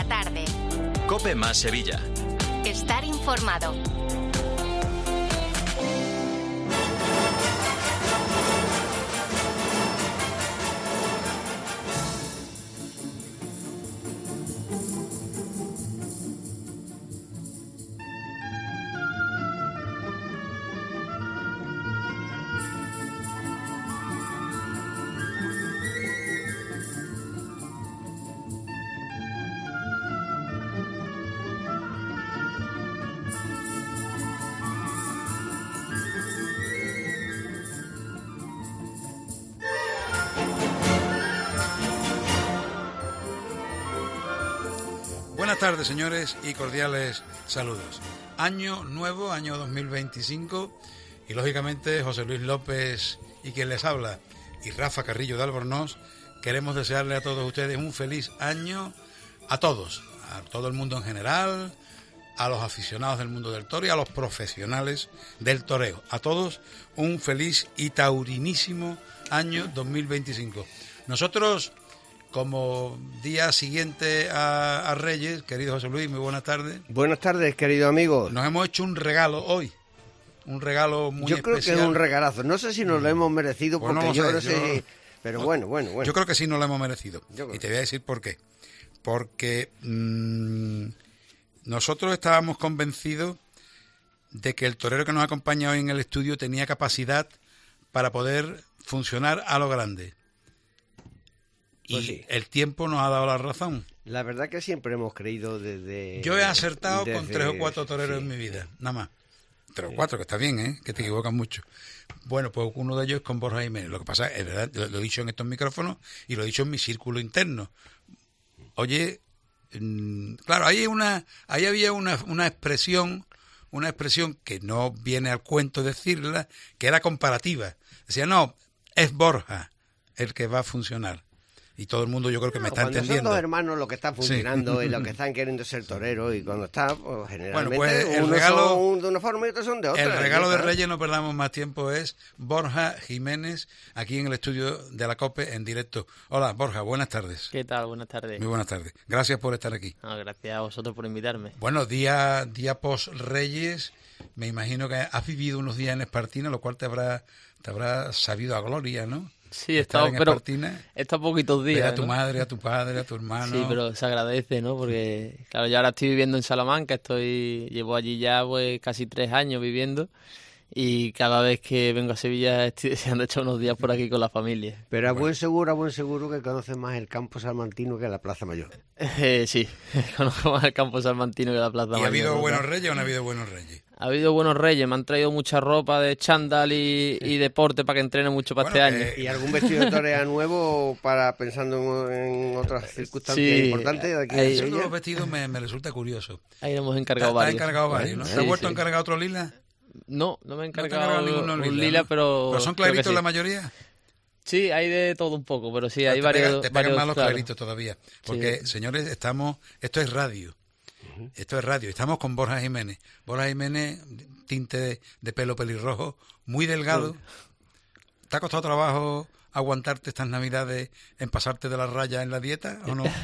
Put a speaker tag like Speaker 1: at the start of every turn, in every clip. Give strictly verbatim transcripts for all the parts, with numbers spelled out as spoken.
Speaker 1: la tarde.
Speaker 2: COPE más Sevilla.
Speaker 1: Estar informado.
Speaker 3: Buenas tardes, señores, y cordiales saludos. Año nuevo, año dos mil veinticinco, y lógicamente José Luis López y quien les habla, y Rafa Carrillo de Albornoz, queremos desearle a todos ustedes un feliz año, a todos, a todo el mundo en general, a los aficionados del mundo del toro y a los profesionales del toreo. A todos un feliz y taurinísimo año dos mil veinticinco. Nosotros, como día siguiente a, a Reyes, querido José Luis, muy buenas tardes.
Speaker 4: Buenas tardes, querido amigo.
Speaker 3: Nos hemos hecho un regalo hoy, un regalo muy
Speaker 4: yo
Speaker 3: especial.
Speaker 4: Yo creo que es un regalazo. No sé si nos lo hemos merecido,
Speaker 3: pues
Speaker 4: porque
Speaker 3: no
Speaker 4: yo
Speaker 3: sé,
Speaker 4: no sé...
Speaker 3: Yo,
Speaker 4: pero
Speaker 3: no,
Speaker 4: bueno, bueno, bueno.
Speaker 3: Yo creo que sí nos lo hemos merecido.
Speaker 4: Y
Speaker 3: te voy a decir por qué. Porque mmm, nosotros estábamos convencidos de que el torero que nos acompaña hoy en el estudio tenía capacidad para poder funcionar a lo grande. Y
Speaker 4: pues sí,
Speaker 3: el tiempo nos ha dado la razón.
Speaker 4: La verdad que siempre hemos creído desde...
Speaker 3: Yo he acertado
Speaker 4: desde,
Speaker 3: con tres o cuatro toreros
Speaker 4: sí.
Speaker 3: en mi vida, nada más. Tres o cuatro, que está bien, ¿eh? Que te equivocas mucho. Bueno, pues uno de ellos es con Borja Jiménez. Lo que pasa es, verdad, lo, lo he dicho en estos micrófonos y lo he dicho en mi círculo interno. Oye, mmm, claro, ahí, una, ahí había una, una expresión, una expresión que no viene al cuento decirla, que era comparativa. Decía, no, es Borja el que va a funcionar. Y todo el mundo yo creo que no, me está
Speaker 4: cuando
Speaker 3: entendiendo.
Speaker 4: Son dos hermanos los que están funcionando
Speaker 3: sí.
Speaker 4: y los que están queriendo ser toreros, y cuando está, pues, generalmente
Speaker 3: bueno, pues el
Speaker 4: unos
Speaker 3: regalo,
Speaker 4: son de una forma y otros son de otra.
Speaker 3: El regalo de Reyes, no perdamos más tiempo, es Borja Jiménez, aquí en el estudio de la COPE en directo. Hola, Borja, buenas tardes.
Speaker 5: ¿Qué tal? Buenas tardes.
Speaker 3: Muy buenas tardes. Gracias por estar aquí.
Speaker 5: No, gracias a vosotros por invitarme.
Speaker 3: Bueno, día, día post Reyes, me imagino que has vivido unos días en Espartina, lo cual te habrá, te habrá sabido a gloria, ¿no?
Speaker 5: Sí, he estado, pero
Speaker 3: Espartina,
Speaker 5: he estado poquitos días.
Speaker 3: Ver a tu
Speaker 5: ¿no?
Speaker 3: madre, a tu padre, a tu hermano.
Speaker 5: Sí, pero se agradece, ¿no? Porque, claro, yo ahora estoy viviendo en Salamanca, estoy llevo allí ya pues casi tres años viviendo, y cada vez que vengo a Sevilla estoy deseando echar unos días por aquí con la familia.
Speaker 4: Pero a
Speaker 3: bueno.
Speaker 4: buen seguro, a buen seguro que conoces más el campo salmantino que la Plaza Mayor.
Speaker 5: Eh, sí, conozco más el campo salmantino que la Plaza Mayor.
Speaker 3: ¿Y ha habido
Speaker 5: ¿no?
Speaker 3: buenos Reyes o no ha habido buenos Reyes?
Speaker 5: Ha habido buenos Reyes, me han traído mucha ropa de chándal y, y deporte para que entrene mucho para
Speaker 3: bueno,
Speaker 5: este año.
Speaker 3: Eh,
Speaker 4: ¿Y algún vestido de torea nuevo para pensando en, en otras circunstancias
Speaker 5: sí,
Speaker 4: importantes de aquí
Speaker 5: ahí,
Speaker 4: de
Speaker 3: eso de
Speaker 4: Sevilla?
Speaker 3: los vestidos me, me resulta curioso.
Speaker 5: Ahí hemos encargado
Speaker 3: ¿Te,
Speaker 5: varios.
Speaker 3: ¿Te has encargado varios, no?
Speaker 5: Sí,
Speaker 3: ¿Te has vuelto
Speaker 5: sí.
Speaker 3: a encargar otro lila?
Speaker 5: No, no me he
Speaker 3: No te has
Speaker 5: encargado,
Speaker 3: encargado ninguno
Speaker 5: un
Speaker 3: lila,
Speaker 5: lila,
Speaker 3: ¿no?
Speaker 5: pero...
Speaker 3: ¿Pero son
Speaker 5: creo que
Speaker 3: claritos
Speaker 5: sí.
Speaker 3: la mayoría?
Speaker 5: Sí, hay de todo un poco, pero sí,
Speaker 3: Pero
Speaker 5: hay
Speaker 3: te
Speaker 5: varios...
Speaker 3: Pega, te
Speaker 5: varios,
Speaker 3: pegan más los
Speaker 5: claro.
Speaker 3: claritos todavía. Porque,
Speaker 5: Sí.
Speaker 3: señores, estamos... Esto es radio. Uh-huh. Esto es radio. Estamos con Borja Jiménez. Borja Jiménez, tinte de, de pelo pelirrojo, muy delgado. Uh-huh. ¿Te ha costado trabajo aguantarte estas navidades en pasarte de la raya en la dieta o no?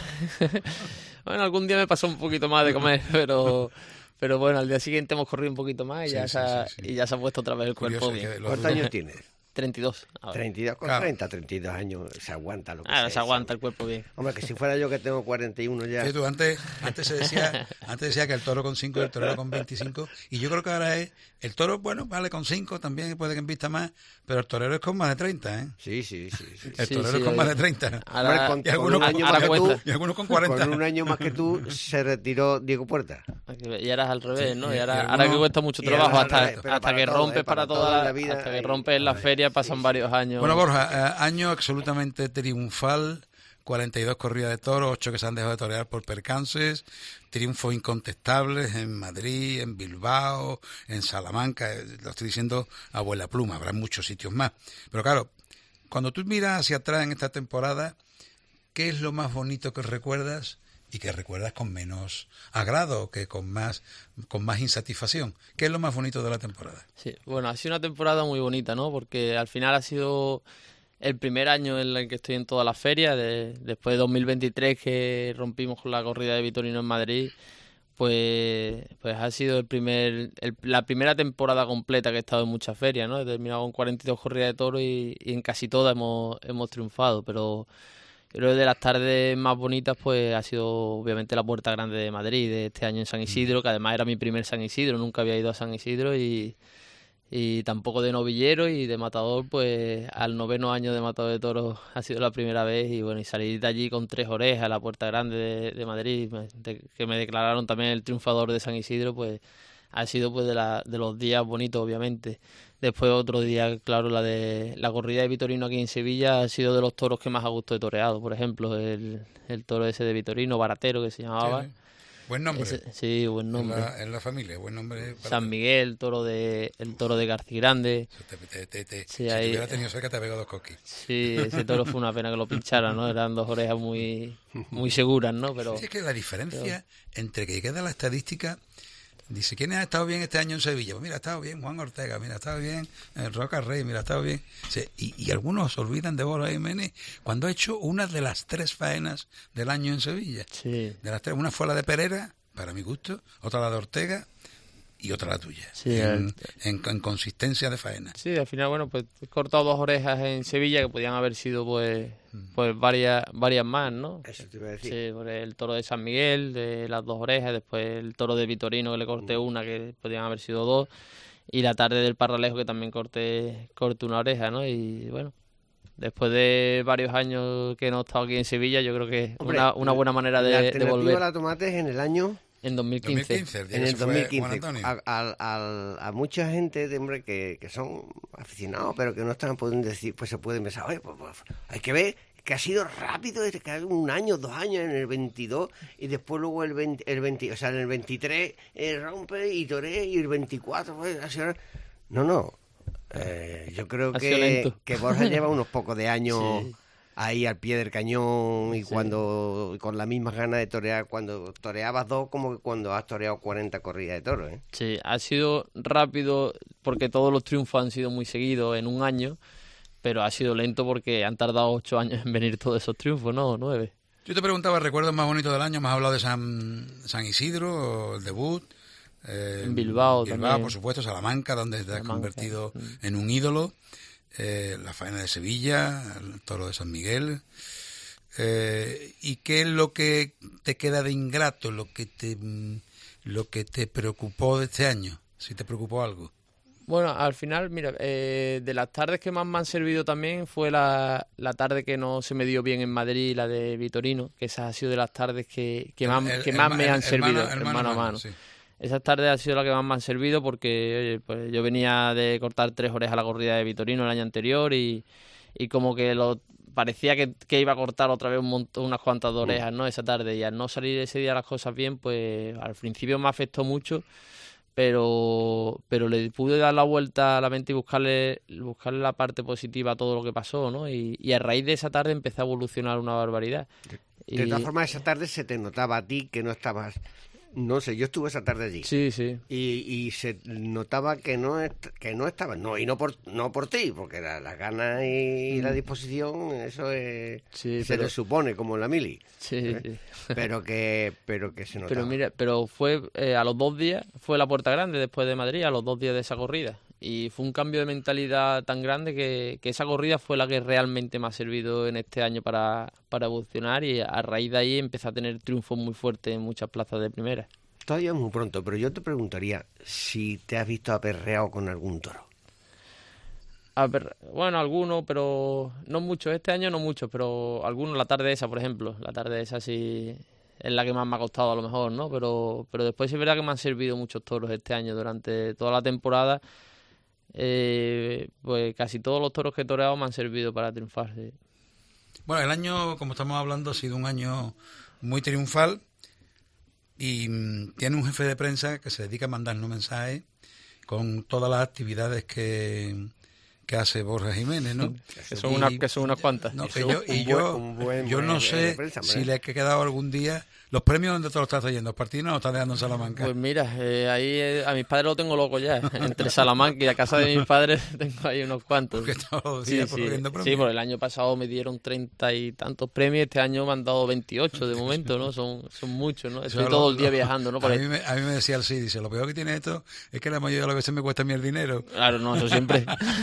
Speaker 5: Bueno, algún día me pasó un poquito más de comer, pero... Pero bueno, al día siguiente hemos corrido un poquito más y,
Speaker 3: sí,
Speaker 5: ya,
Speaker 3: sí,
Speaker 5: se ha,
Speaker 3: sí, sí.
Speaker 5: y ya se ha puesto otra vez el
Speaker 3: Curioso
Speaker 5: cuerpo bien.
Speaker 4: ¿Cuántos años tienes?
Speaker 5: treinta y dos. Ahora.
Speaker 4: treinta y dos con
Speaker 3: claro.
Speaker 4: treinta, treinta y dos años se aguanta lo que
Speaker 5: Ahora
Speaker 4: sea,
Speaker 5: se aguanta
Speaker 4: ¿sabes?
Speaker 5: el cuerpo bien.
Speaker 4: Hombre, que si fuera yo que tengo cuarenta y uno ya...
Speaker 3: Sí, tú, antes, antes, se decía, antes decía que el toro con cinco y el torero con veinticinco, y yo creo que ahora es, el toro, bueno, vale con cinco, también puede que invista más, pero el torero es con más de treinta, ¿eh?
Speaker 4: Sí, sí, sí. sí.
Speaker 3: El
Speaker 5: Sí,
Speaker 3: torero
Speaker 5: sí,
Speaker 3: es con más de
Speaker 5: oye.
Speaker 3: treinta.
Speaker 5: Ahora,
Speaker 4: Hombre, con,
Speaker 3: y algunos
Speaker 4: con un
Speaker 3: con,
Speaker 4: año
Speaker 5: ahora
Speaker 4: más que
Speaker 5: cuenta.
Speaker 4: tú,
Speaker 3: y algunos con cuarenta.
Speaker 4: con un año más que tú se retiró Diego Puerta.
Speaker 5: y ahora es al revés,
Speaker 3: Sí,
Speaker 5: ¿no?
Speaker 3: y-
Speaker 5: Y ahora,
Speaker 3: y
Speaker 5: ahora
Speaker 3: algunos-
Speaker 5: que cuesta mucho
Speaker 4: y
Speaker 5: trabajo,
Speaker 4: ahora al
Speaker 5: hasta,
Speaker 4: revés, pero
Speaker 5: hasta
Speaker 4: para
Speaker 5: que
Speaker 4: todo,
Speaker 5: rompes
Speaker 4: ¿eh?
Speaker 5: para
Speaker 4: Para todo
Speaker 5: toda
Speaker 4: en
Speaker 5: la,
Speaker 4: la vida
Speaker 5: hasta que
Speaker 4: hay-
Speaker 5: rompes en la feria pasan varios años.
Speaker 3: Bueno, Borja, eh, año absolutamente triunfal, cuarenta y dos corridas de toros, ocho que se han dejado de torear por percances, triunfos incontestables en Madrid, en Bilbao, en Salamanca, eh, lo estoy diciendo a vuela pluma, habrá muchos sitios más. Pero claro, cuando tú miras hacia atrás en esta temporada, ¿qué es lo más bonito que recuerdas y que recuerdas con menos agrado, que con más con más insatisfacción? ¿Qué es lo más bonito de la temporada?
Speaker 5: Sí, bueno, ha sido una temporada muy bonita, ¿no? Porque al final ha sido el primer año en el que estoy en todas las ferias, de, después de dos mil veintitrés que rompimos con la corrida de Vitorino en Madrid, pues pues ha sido el primer el, la primera temporada completa que he estado en muchas ferias, ¿no? He terminado con cuarenta y dos corridas de toros y, y en casi todas hemos, hemos triunfado, pero creo que de las tardes más bonitas pues ha sido obviamente la Puerta Grande de Madrid, de este año en San Isidro, que además era mi primer San Isidro, nunca había ido a San Isidro y... y tampoco de novillero y de matador, pues al noveno año de matador de toros ha sido la primera vez y bueno, y salir de allí con tres orejas a la Puerta Grande de, de Madrid, de, que me declararon también el triunfador de San Isidro, pues ha sido pues de, la, de los días bonitos, obviamente. Después otro día, claro, la de la corrida de Vitorino aquí en Sevilla ha sido de los toros que más a gusto he toreado, por ejemplo, el, el toro ese de Vitorino, Baratero, que se llamaba.
Speaker 3: Sí, sí. Buen nombre.
Speaker 5: Ese, sí, buen nombre.
Speaker 3: En la, en la familia, buen nombre. Para...
Speaker 5: San Miguel, toro de, el toro de Garcigrande.
Speaker 3: Te, te, te, te,
Speaker 5: sí,
Speaker 3: si
Speaker 5: ahí...
Speaker 3: te hubiera tenido cerca te ha pegado dos coquis.
Speaker 5: Sí, ese toro fue una pena que lo pincharan, ¿no? Eran dos orejas muy muy seguras, ¿no? Pero
Speaker 3: sí, es que la diferencia
Speaker 5: pero...
Speaker 3: entre que queda la estadística, dice, ¿quién ha estado bien este año en Sevilla? Pues mira, ha estado bien Juan Ortega, mira, ha estado bien eh, Roca Rey, mira, ha estado bien. Sí, y, y algunos se olvidan de Borja Jiménez cuando ha hecho una de las tres faenas del año en Sevilla.
Speaker 5: Sí.
Speaker 3: De las tres, una fue la de Pereira, para mi gusto, otra la de Ortega y otra la tuya,
Speaker 5: sí,
Speaker 3: en,
Speaker 5: el...
Speaker 3: en, en consistencia de faena.
Speaker 5: Sí, al final, bueno, pues he cortado dos orejas en Sevilla que podían haber sido pues pues varias varias más, ¿no?
Speaker 4: Eso te iba a decir.
Speaker 5: Sí, por el toro de San Miguel, de las dos orejas, después el toro de Vitorino que le corté mm. una, que podían haber sido dos, y la tarde del Parralejo que también corté, corté una oreja, ¿no? Y bueno... Después de varios años que no he estado aquí en Sevilla, yo creo que es una, una buena manera de,
Speaker 4: la
Speaker 5: de volver.
Speaker 4: ¿La tomates en el año?
Speaker 5: En dos mil quince.
Speaker 3: dos mil quince,
Speaker 4: en el dos mil quince. A, a, a, a mucha gente de hombre que, que son aficionados, pero que no están pueden decir, pues se pueden pensar, oye, pues, pues hay que ver que ha sido rápido, que hay un año, dos años en el veintidós y después luego el veinte, el veinte, o sea, en el veintitrés eh, rompe y toré y el veinticuatro, pues, así, no, no. Eh, yo creo que, que Borja lleva unos pocos de años sí. ahí al pie del cañón y sí. cuando con las mismas ganas de torear, cuando toreabas dos como que cuando has toreado cuarenta corridas de toros, ¿eh?
Speaker 5: Sí, ha sido rápido porque todos los triunfos han sido muy seguidos en un año, pero ha sido lento porque han tardado ocho años en venir todos esos triunfos, ¿no? Nueve.
Speaker 3: Yo te preguntaba, ¿recuerdos más bonitos del año? Me has hablado de San, San Isidro, el debut. Eh,
Speaker 5: en Bilbao,
Speaker 3: Bilbao
Speaker 5: también.
Speaker 3: Por supuesto, Salamanca, donde te has convertido
Speaker 5: mm.
Speaker 3: en un ídolo, eh, la faena de Sevilla, el toro de San Miguel, eh, ¿y qué es lo que te queda de ingrato, lo que te lo que te preocupó de este año, si te preocupó algo?
Speaker 5: Bueno, al final, mira, eh, de las tardes que más me han servido también fue la, la tarde que no se me dio bien en Madrid, la de Vitorino, que esas ha sido de las tardes que, que más, el, que más el, me el, han servido,
Speaker 3: mano,
Speaker 5: mano, mano a mano.
Speaker 3: Sí.
Speaker 5: Esas tardes han sido las que más me han servido porque oye, pues yo venía de cortar tres orejas a la corrida de Vitorino el año anterior y, y como que lo parecía que, que iba a cortar otra vez un montón, unas cuantas de orejas, ¿no? Esa tarde, y al no salir ese día las cosas bien, pues al principio me afectó mucho, pero pero le pude dar la vuelta a la mente y buscarle buscarle la parte positiva a todo lo que pasó, ¿no? Y, y a raíz de esa tarde empecé a evolucionar una barbaridad.
Speaker 4: De, de y... todas formas, esa tarde se te notaba a ti que no estabas... No sé, yo estuve esa tarde allí.
Speaker 5: Sí, sí.
Speaker 4: Y, y se notaba que no est que no estaba, no, y no por no por ti, porque las la ganas y mm. la disposición, eso es,
Speaker 5: sí,
Speaker 4: se
Speaker 5: pero...
Speaker 4: le supone como en la mili.
Speaker 5: Sí,
Speaker 4: ¿eh?
Speaker 5: sí.
Speaker 4: Pero que pero que se notaba.
Speaker 5: Pero mira, pero fue eh, a los dos días, fue la Puerta Grande después de Madrid, a los dos días de esa corrida. Y fue un cambio de mentalidad tan grande que, que esa corrida fue la que realmente me ha servido en este año para, para evolucionar, y a raíz de ahí empecé a tener triunfos muy fuertes en muchas plazas de primera.
Speaker 4: Todavía es muy pronto, pero yo te preguntaría si te has visto aperreado con algún toro.
Speaker 5: Aper... Bueno, algunos, pero no muchos. Este año no muchos, pero algunos. La tarde esa, por ejemplo. La tarde esa sí es la que más me ha costado a lo mejor, ¿no? Pero, pero después sí es verdad que me han servido muchos toros este año durante toda la temporada. Eh, pues casi todos los toros que he toreado me han servido para triunfar, sí.
Speaker 3: Bueno, el año, como estamos hablando, ha sido un año muy triunfal y mmm, tiene un jefe de prensa que se dedica a mandarnos mensajes con todas las actividades que, que hace Borja Jiménez, ¿no?
Speaker 5: Que son, unas, que son unas cuantas.
Speaker 3: No, que yo, y yo, yo no sé si le he quedado algún día... ¿Los premios dónde te los estás trayendo? ¿Partidos o los estás dejando en Salamanca?
Speaker 5: Pues mira, eh, ahí eh, a mis padres lo tengo loco ya. Entre Salamanca y la casa de mis padres tengo ahí unos cuantos.
Speaker 3: Porque todos los días
Speaker 5: sí,
Speaker 3: por
Speaker 5: sí.
Speaker 3: premios.
Speaker 5: Sí, por el año pasado me dieron treinta y tantos premios. Este año me han dado veintiocho de momento, ¿no? Son, son muchos, ¿no? Estoy
Speaker 3: Eso
Speaker 5: todo
Speaker 3: lo,
Speaker 5: el día
Speaker 3: lo,
Speaker 5: viajando, ¿no?
Speaker 3: A
Speaker 5: por
Speaker 3: mí, me, a mí me decía el sí, dice, lo peor que tiene esto es que la mayoría de las veces me cuesta a mí el dinero.
Speaker 5: Claro, no, eso siempre.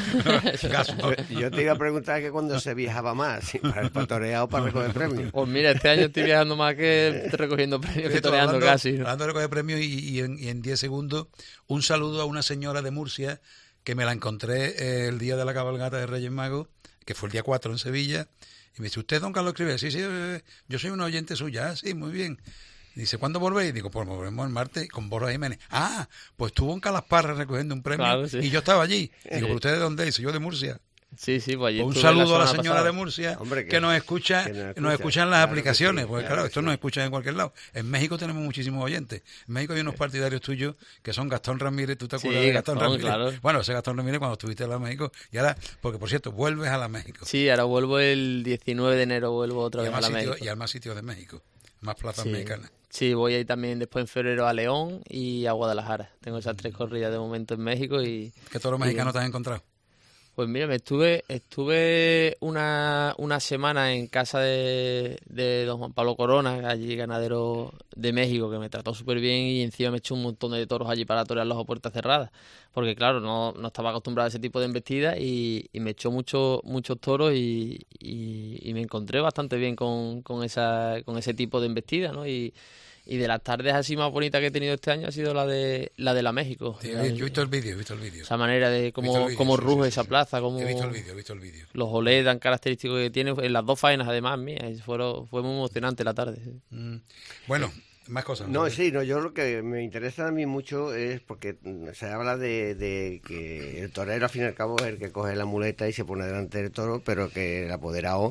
Speaker 4: yo, yo te iba a preguntar que cuando se viajaba más, si para el patoreado o para recoger premios.
Speaker 5: Pues mira, este año estoy viajando más que recogiendo premios, que toreando
Speaker 3: hablando,
Speaker 5: casi. ¿no?
Speaker 3: Hablando de recoger premios y, y, en, y en diez segundos, un saludo a una señora de Murcia que me la encontré eh, el día de la cabalgata de Reyes Magos, que fue el día cuatro en Sevilla, y me dice, ¿usted, don Carlos Escribes? Sí, sí, eh, yo soy un oyente suya. Ah, sí, muy bien. Dice, ¿cuándo volvéis? Digo, pues volvemos el martes con Borja Jiménez. Ah, pues estuvo en Calasparra recogiendo un premio, claro, sí. Y yo estaba allí. Digo, ¿pero usted de dónde? Dice, yo de Murcia.
Speaker 5: Sí, sí, pues allí
Speaker 3: un saludo a la señora
Speaker 5: pasada.
Speaker 3: de Murcia.
Speaker 4: Hombre, que,
Speaker 3: que nos escucha,
Speaker 4: que nos escucha,
Speaker 3: nos escuchan las
Speaker 4: claro
Speaker 3: aplicaciones,
Speaker 4: sí,
Speaker 3: porque
Speaker 4: claro
Speaker 3: claro, esto
Speaker 4: sí.
Speaker 3: nos escuchan en cualquier lado. En México tenemos muchísimos oyentes. En México hay unos partidarios tuyos que son Gastón Ramírez, ¿tú te acuerdas
Speaker 5: sí,
Speaker 3: de Gastón,
Speaker 5: Gastón,
Speaker 3: Ramírez?
Speaker 5: Claro.
Speaker 3: Bueno, ese Gastón Ramírez cuando estuviste en la México, y ahora, porque por cierto, vuelves a la México.
Speaker 5: Sí, ahora vuelvo el diecinueve de enero, vuelvo otra
Speaker 3: y
Speaker 5: vez a la
Speaker 3: sitio,
Speaker 5: México.
Speaker 3: Y a más sitios de México, más plazas
Speaker 5: sí.
Speaker 3: mexicanas.
Speaker 5: Sí, voy a ir también después en febrero a León y a Guadalajara. Tengo esas tres corridas de momento en México y...
Speaker 3: ¿Qué toros mexicanos te has encontrado?
Speaker 5: Pues mira, me estuve estuve una, una semana en casa de, de don Juan Pablo Corona, allí ganadero de México, que me trató súper bien y encima me echó un montón de toros allí para torearlos a puertas cerradas, porque claro, no, no estaba acostumbrado a ese tipo de embestidas y, y me echó mucho, muchos toros y, y, y me encontré bastante bien con, con, esa, con ese tipo de embestida, ¿no? Y, Y de las tardes así más bonitas que he tenido este año ha sido la de la de la México.
Speaker 3: Sí, yo he visto el vídeo, he visto el vídeo.
Speaker 5: Esa manera de cómo,
Speaker 3: vídeo,
Speaker 5: cómo
Speaker 3: sí,
Speaker 5: ruge
Speaker 3: sí,
Speaker 5: esa
Speaker 3: sí.
Speaker 5: plaza, cómo
Speaker 3: He visto el vídeo, he visto el vídeo.
Speaker 5: Los olés tan característicos que tiene, en las dos faenas además mías, fueron, fue muy emocionante la tarde. Sí.
Speaker 3: Mm. Bueno, más cosas.
Speaker 4: No, sí, no, yo lo que me interesa a mí mucho es porque se habla de, de que el torero al fin y al cabo es el que coge la muleta y se pone delante del toro, pero que el apoderado,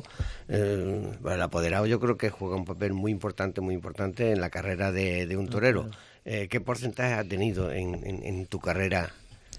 Speaker 4: eh, bueno, el apoderado yo creo que juega un papel muy importante, muy importante en la carrera de, de un torero. Eh, ¿Qué porcentaje has tenido en, en, en tu carrera?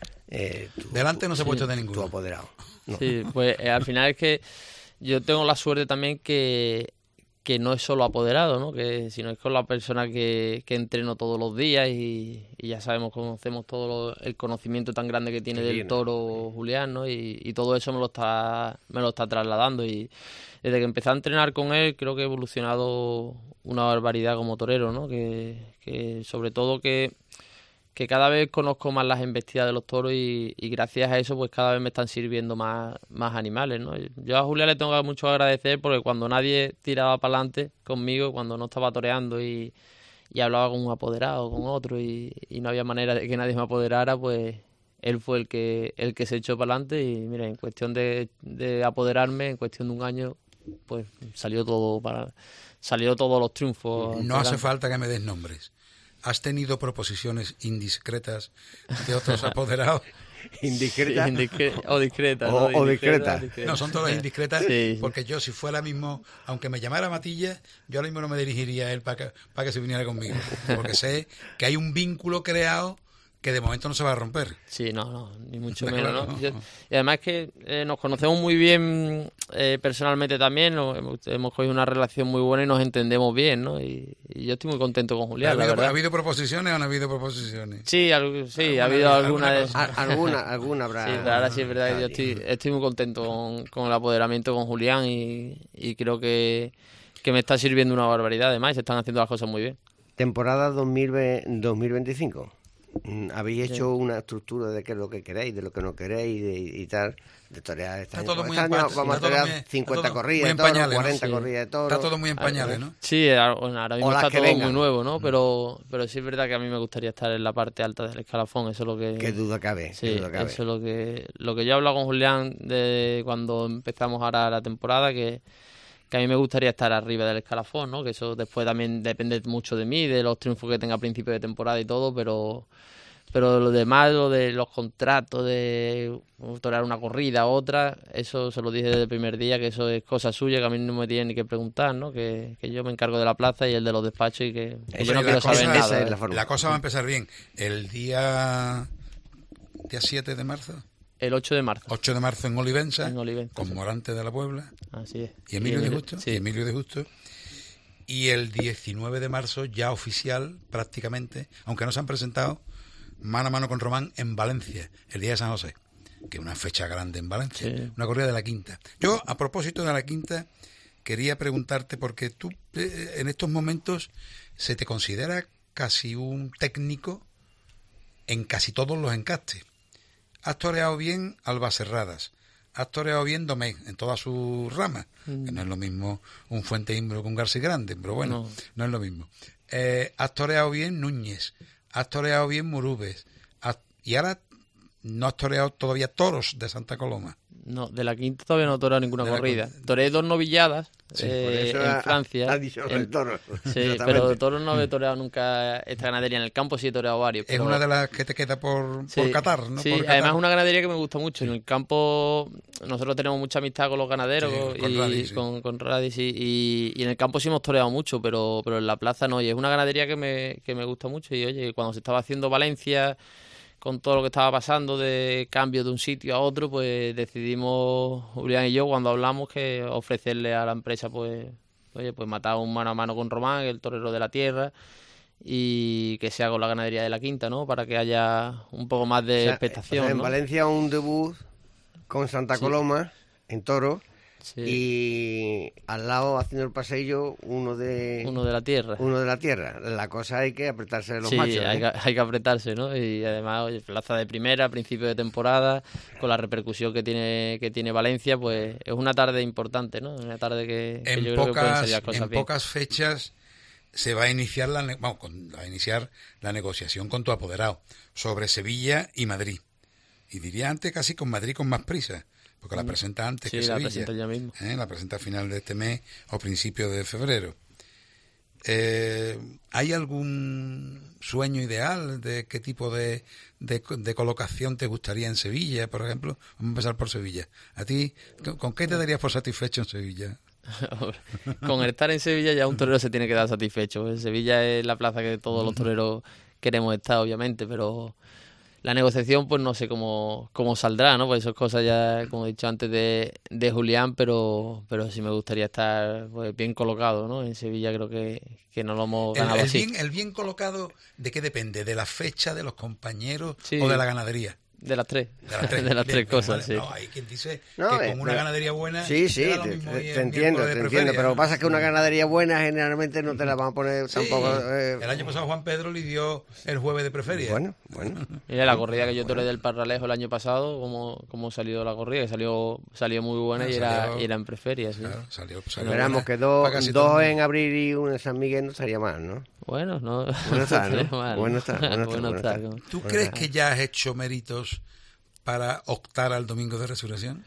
Speaker 4: Eh, tu,
Speaker 3: Delante no se
Speaker 5: sí,
Speaker 3: puede echar de ninguno.
Speaker 4: Tu apoderado. No.
Speaker 5: Sí, pues eh, al final es que yo tengo la suerte también que que no es solo apoderado, ¿no? Que sino es con la persona que, que entreno todos los días y, y ya sabemos, conocemos todo lo, el conocimiento tan grande que tiene
Speaker 4: Qué
Speaker 5: del
Speaker 4: bien.
Speaker 5: toro Julián, ¿no? Y, y todo eso me lo está me lo está trasladando y desde que empecé a entrenar con él creo que he evolucionado una barbaridad como torero, ¿no? Que, que sobre todo que que cada vez conozco más las embestidas de los toros y, y gracias a eso pues cada vez me están sirviendo más, más animales, ¿no? Yo a Julián le tengo mucho que agradecer porque cuando nadie tiraba para adelante conmigo, cuando no estaba toreando y, y hablaba con un apoderado, con otro y, y no había manera de que nadie me apoderara, pues él fue el que el que se echó para adelante y mira, en cuestión de, de apoderarme, en cuestión de un año, pues salió todo para salió todos los triunfos.
Speaker 3: No hace falta que me des nombres. ¿Has tenido proposiciones indiscretas de otros apoderados?
Speaker 4: ¿Indiscreta?
Speaker 5: Indiscre o discreta.
Speaker 4: O-
Speaker 5: ¿no?
Speaker 4: o discreta.
Speaker 5: discreta.
Speaker 3: No, son todas indiscretas,
Speaker 5: Sí, sí.
Speaker 3: porque yo si fuera mismo, aunque me llamara Matilla, yo ahora mismo no me dirigiría a él para que, para que se viniera conmigo, porque sé que hay un vínculo creado que de momento no se va a romper.
Speaker 5: Sí, no, no, ni mucho
Speaker 3: Está
Speaker 5: menos,
Speaker 3: claro,
Speaker 5: ¿no?
Speaker 3: ¿no?
Speaker 5: Yo- y además que eh, nos conocemos muy bien eh, personalmente también, ¿no? hemos, hemos cogido una relación muy buena y nos entendemos bien, ¿no? Y, y yo estoy muy contento con
Speaker 3: ¿Ha
Speaker 5: Julián, la
Speaker 3: habido,
Speaker 5: verdad.
Speaker 3: ¿Ha habido proposiciones o no ha habido proposiciones?
Speaker 5: Sí, algo- sí,
Speaker 3: Alguna
Speaker 5: ha habido
Speaker 3: vez,
Speaker 5: alguna
Speaker 3: alguna
Speaker 5: de...
Speaker 3: cosa.
Speaker 4: A- alguna, alguna habrá.
Speaker 5: Sí, pero ahora sí es verdad que yo
Speaker 4: Nadie.
Speaker 5: estoy, estoy muy contento con, con el apoderamiento con Julián y, y creo que, que me está sirviendo una barbaridad además y se están haciendo las cosas muy bien.
Speaker 4: Temporada dos mil veinticinco. Mm, Habéis hecho una estructura de qué es lo que queréis, de lo que no queréis de- y tal. De torear este
Speaker 3: Está
Speaker 4: año.
Speaker 3: todo muy
Speaker 4: Este
Speaker 3: en
Speaker 4: año
Speaker 3: pa-
Speaker 4: vamos a
Speaker 3: está todo
Speaker 4: torear
Speaker 3: muy- está
Speaker 4: cincuenta
Speaker 3: todo
Speaker 4: corridas
Speaker 3: muy
Speaker 4: de
Speaker 3: en
Speaker 4: toro,
Speaker 3: pañales, ¿no?
Speaker 4: cuarenta
Speaker 5: Sí.
Speaker 4: corridas de toro.
Speaker 3: Está todo muy en pañales, ¿no?
Speaker 5: Sí, ahora ahora mismo
Speaker 4: O las
Speaker 5: está
Speaker 4: que
Speaker 5: todo
Speaker 4: vengan.
Speaker 5: muy nuevo, ¿no? Pero, pero sí es verdad que a mí me gustaría estar en la parte alta del escalafón, eso es lo que...
Speaker 4: Qué duda cabe.
Speaker 5: Sí,
Speaker 4: qué duda cabe.
Speaker 5: eso es lo que, lo que yo he hablado con Julián de cuando empezamos ahora la temporada, que, que a mí me gustaría estar arriba del escalafón, ¿no? Que eso después también depende mucho de mí, de los triunfos que tenga a principio de temporada y todo, pero... Pero lo demás, lo de los contratos, de torear una corrida, otra, eso se lo dije desde el primer día, que eso es cosa suya, que a mí no me tienen ni que preguntar, ¿no? Que, que yo me encargo de la plaza y el de los despachos y que, que yo
Speaker 3: Hombre,
Speaker 5: no
Speaker 3: la
Speaker 5: quiero
Speaker 3: cosa-
Speaker 5: saber
Speaker 4: esa
Speaker 5: nada.
Speaker 4: es la
Speaker 5: ¿eh?
Speaker 4: forma.
Speaker 3: La cosa va a empezar bien. El día día siete de marzo,
Speaker 5: El ocho de marzo.
Speaker 3: ocho de marzo en Olivenza,
Speaker 5: En Olivenza,
Speaker 3: con
Speaker 5: sí.
Speaker 3: Morante de la Puebla.
Speaker 5: Así es.
Speaker 3: Y Emilio
Speaker 5: Y
Speaker 3: de
Speaker 5: Emilio-
Speaker 3: Justo.
Speaker 5: sí.
Speaker 3: Y Emilio de Justo. Y el diecinueve de marzo, ya oficial prácticamente, aunque no se han presentado, mano a mano con Román en Valencia, el día de San José, que es una fecha grande en Valencia,
Speaker 5: Sí.
Speaker 3: una corrida de la Quinta. Yo, a propósito de la Quinta, quería preguntarte, porque tú eh, en estos momentos se te considera casi un técnico en casi todos los encastes. Has toreado bien Albacerradas, has toreado bien Domé en todas sus ramas,
Speaker 5: Mm.
Speaker 3: que no es lo mismo un Fuente Imbro que un García Grande, pero bueno,
Speaker 5: No.
Speaker 3: no, es lo mismo. Eh, has toreado bien Núñez, has toreado bien Murubes, has- y ahora no has toreado todavía toros de Santa Coloma.
Speaker 5: No, de la Quinta todavía no he toreado ninguna
Speaker 3: De la
Speaker 5: corrida.
Speaker 3: Quinta.
Speaker 5: Toré dos novilladas
Speaker 3: Sí,
Speaker 5: eh,
Speaker 4: Por eso
Speaker 5: en
Speaker 4: ha-
Speaker 5: Francia.
Speaker 4: ha dicho
Speaker 5: en-
Speaker 4: el toro.
Speaker 5: Sí,
Speaker 4: Exactamente.
Speaker 5: pero de toros no he toreado nunca esta ganadería. En el campo sí he toreado varios.
Speaker 3: Es
Speaker 5: pero-
Speaker 3: una de las que te queda por,
Speaker 5: Sí,
Speaker 3: por Qatar, ¿no?
Speaker 5: Sí,
Speaker 3: Por Qatar.
Speaker 5: además es una ganadería que me gusta mucho. En el campo nosotros tenemos mucha amistad con los ganaderos
Speaker 3: Sí, con
Speaker 5: y
Speaker 3: Radis, sí.
Speaker 5: con, con Radis, sí, y, y en el campo sí hemos toreado mucho, pero, pero en la plaza no. Y es una ganadería que me, que me gusta mucho. Y oye, cuando se estaba haciendo Valencia, con todo lo que estaba pasando de cambio de un sitio a otro, pues decidimos, Julián y yo, cuando hablamos, que ofrecerle a la empresa, pues, oye, pues matar un mano a mano con Román, el torero de la tierra, y que sea con la ganadería de la Quinta, ¿no? Para que haya un poco más de
Speaker 4: O sea,
Speaker 5: expectación,
Speaker 4: o sea, en
Speaker 5: ¿no?
Speaker 4: Valencia un debut con Santa
Speaker 5: Sí.
Speaker 4: Coloma en toro
Speaker 5: Sí,
Speaker 4: y al lado haciendo el pasillo uno de
Speaker 5: uno de la tierra.
Speaker 4: uno de la tierra. La cosa hay que apretarse de los
Speaker 5: Sí,
Speaker 4: machos.
Speaker 5: hay,
Speaker 4: ¿eh?
Speaker 5: que, hay que apretarse, ¿no? Y además, oye, plaza de primera, principio de temporada, con la repercusión que tiene que tiene Valencia, pues es una tarde importante, ¿no? Una tarde que, que
Speaker 3: En
Speaker 5: yo creo que pueden
Speaker 3: pocas,
Speaker 5: salir las cosas
Speaker 3: en
Speaker 5: bien.
Speaker 3: pocas fechas se va a iniciar la ne- vamos, con- va a iniciar la negociación con tu apoderado sobre Sevilla y Madrid. Y diría antes casi con Madrid con más prisa, porque la presenta antes
Speaker 5: Sí,
Speaker 3: que
Speaker 5: la
Speaker 3: Sevilla.
Speaker 5: presenta ya mismo.
Speaker 3: ¿eh? La presenta a final de este mes o principio de febrero. Eh, ¿Hay algún sueño ideal de qué tipo de, de, de colocación te gustaría en Sevilla, por ejemplo? Vamos a empezar por Sevilla. ¿A ti, con- con qué te darías por satisfecho en Sevilla?
Speaker 5: Con el estar en Sevilla ya un torero se tiene que dar satisfecho. En Sevilla es la plaza que todos los toreros queremos estar, obviamente, pero la negociación pues no sé cómo, cómo saldrá, ¿no? Pues eso es cosa ya, como he dicho antes, de, de Julián, pero pero sí me gustaría estar pues, bien colocado, ¿no? En Sevilla creo que, que no lo hemos
Speaker 3: El,
Speaker 5: ganado
Speaker 3: el
Speaker 5: así.
Speaker 3: bien, el bien colocado, ¿de qué depende? ¿De la fecha, de los compañeros
Speaker 5: Sí.
Speaker 3: o de la ganadería?
Speaker 5: De las tres.
Speaker 3: De las tres,
Speaker 5: de las
Speaker 3: Bien,
Speaker 5: tres
Speaker 3: bien,
Speaker 5: cosas,
Speaker 3: vale.
Speaker 5: sí.
Speaker 3: No, hay quien dice
Speaker 4: No,
Speaker 3: que
Speaker 4: eh,
Speaker 3: con una
Speaker 4: pero-
Speaker 3: ganadería buena...
Speaker 4: Sí, sí,
Speaker 3: te da lo
Speaker 4: te,
Speaker 3: mismo
Speaker 4: te-
Speaker 3: ir
Speaker 4: te
Speaker 3: el
Speaker 4: entiendo,
Speaker 3: miércoles
Speaker 4: te
Speaker 3: de
Speaker 4: entiendo.
Speaker 3: preferia,
Speaker 4: Pero lo
Speaker 3: ¿no?
Speaker 4: que pasa es que una ganadería buena generalmente no te la van a poner
Speaker 3: Sí.
Speaker 4: tampoco. eh,
Speaker 3: El año pasado Juan Pedro le dio el jueves de preferia.
Speaker 4: Bueno, bueno.
Speaker 5: Mira, la corrida que yo toré del Parralejo el año pasado, cómo, cómo salió la corrida, que salió salió muy buena
Speaker 3: Ah,
Speaker 5: y, era,
Speaker 3: salió-
Speaker 5: y era en preferia, sí.
Speaker 3: Claro, salió, salió
Speaker 4: Esperamos
Speaker 3: buena
Speaker 4: que dos,
Speaker 3: para casi todo
Speaker 4: dos
Speaker 3: el
Speaker 4: en
Speaker 3: mundo.
Speaker 4: abril y uno en San Miguel no estaría mal, ¿no?
Speaker 5: Bueno, no,
Speaker 4: Bueno está, ¿no?
Speaker 5: estaría mal.
Speaker 4: Bueno está, bueno está,
Speaker 5: Bueno
Speaker 4: bueno
Speaker 5: está,
Speaker 4: está.
Speaker 5: ¿no?
Speaker 3: ¿Tú
Speaker 4: Bueno,
Speaker 3: crees
Speaker 4: nada.
Speaker 3: que ya has hecho méritos para optar al Domingo de Resurrección?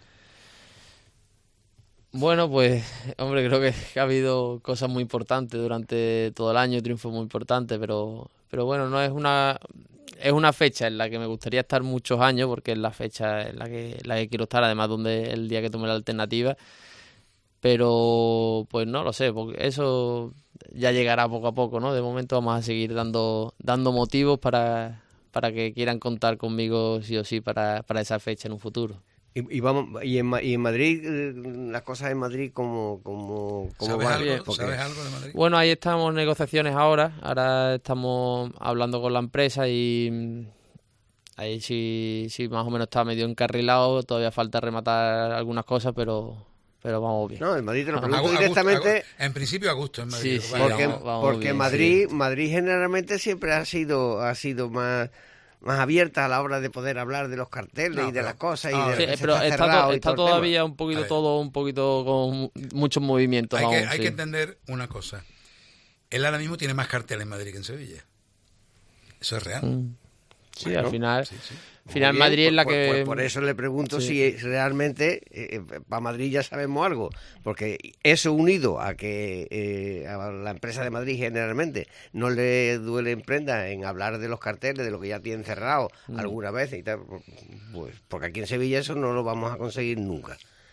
Speaker 5: Bueno, pues, hombre, creo que ha habido cosas muy importantes durante todo el año, triunfos muy importantes, pero, pero bueno, no es una, es una fecha en la que me gustaría estar muchos años, porque es la fecha en la que, en la que quiero estar, además donde el día que tome la alternativa, pero pues no lo sé, porque eso ya llegará poco a poco, ¿no? De momento vamos a seguir dando, dando motivos para, para que quieran contar conmigo sí o sí para, para esa fecha en un futuro.
Speaker 4: Y, y vamos y en, Ma- y en Madrid, eh, las cosas en Madrid, ¿cómo, cómo, cómo
Speaker 3: ¿Sabes,
Speaker 4: van?
Speaker 3: algo,
Speaker 4: Porque-
Speaker 3: ¿Sabes algo de Madrid?
Speaker 5: Bueno, ahí estamos en negociaciones ahora. Ahora estamos hablando con la empresa y mm, ahí sí, sí más o menos está medio encarrilado. Todavía falta rematar algunas cosas, pero, pero vamos bien.
Speaker 4: No, en Madrid te lo
Speaker 3: A-
Speaker 4: pregunto
Speaker 3: a gusto,
Speaker 4: directamente
Speaker 3: a gusto. En principio a gusto en Madrid.
Speaker 5: Sí, sí,
Speaker 3: Vale,
Speaker 4: porque,
Speaker 5: vamos- vamos
Speaker 4: porque
Speaker 5: bien,
Speaker 4: Madrid,
Speaker 5: sí.
Speaker 4: Madrid generalmente siempre ha sido, ha sido más, más abierta a la hora de poder hablar de los carteles
Speaker 3: No,
Speaker 4: y de
Speaker 3: pero-
Speaker 4: las cosas y
Speaker 3: no,
Speaker 4: de
Speaker 5: Sí,
Speaker 4: lo que se
Speaker 5: pero
Speaker 4: está
Speaker 5: está,
Speaker 4: cerrado
Speaker 5: to-
Speaker 4: y
Speaker 5: está
Speaker 4: todo el
Speaker 5: todavía
Speaker 4: tema.
Speaker 5: un poquito
Speaker 3: A ver.
Speaker 5: todo, un poquito con mu- muchos movimientos
Speaker 3: Hay, que,
Speaker 5: aún,
Speaker 3: hay
Speaker 5: sí.
Speaker 3: que entender una cosa. Él ahora mismo tiene más carteles en Madrid que en Sevilla. Eso es real.
Speaker 5: Mm. Sí,
Speaker 4: Bueno,
Speaker 5: al final,
Speaker 3: Sí, sí.
Speaker 5: al final
Speaker 4: Muy bien,
Speaker 5: Madrid es la
Speaker 4: pues-
Speaker 5: que...
Speaker 4: pues por eso le pregunto
Speaker 5: Sí.
Speaker 4: si realmente eh, para Madrid ya sabemos algo, porque eso unido a que eh, a la empresa de Madrid generalmente no le duele en prenda en hablar de los carteles, de lo que ya tienen cerrado
Speaker 5: Mm.
Speaker 4: alguna vez y tal, pues porque aquí en Sevilla eso no lo vamos a conseguir nunca.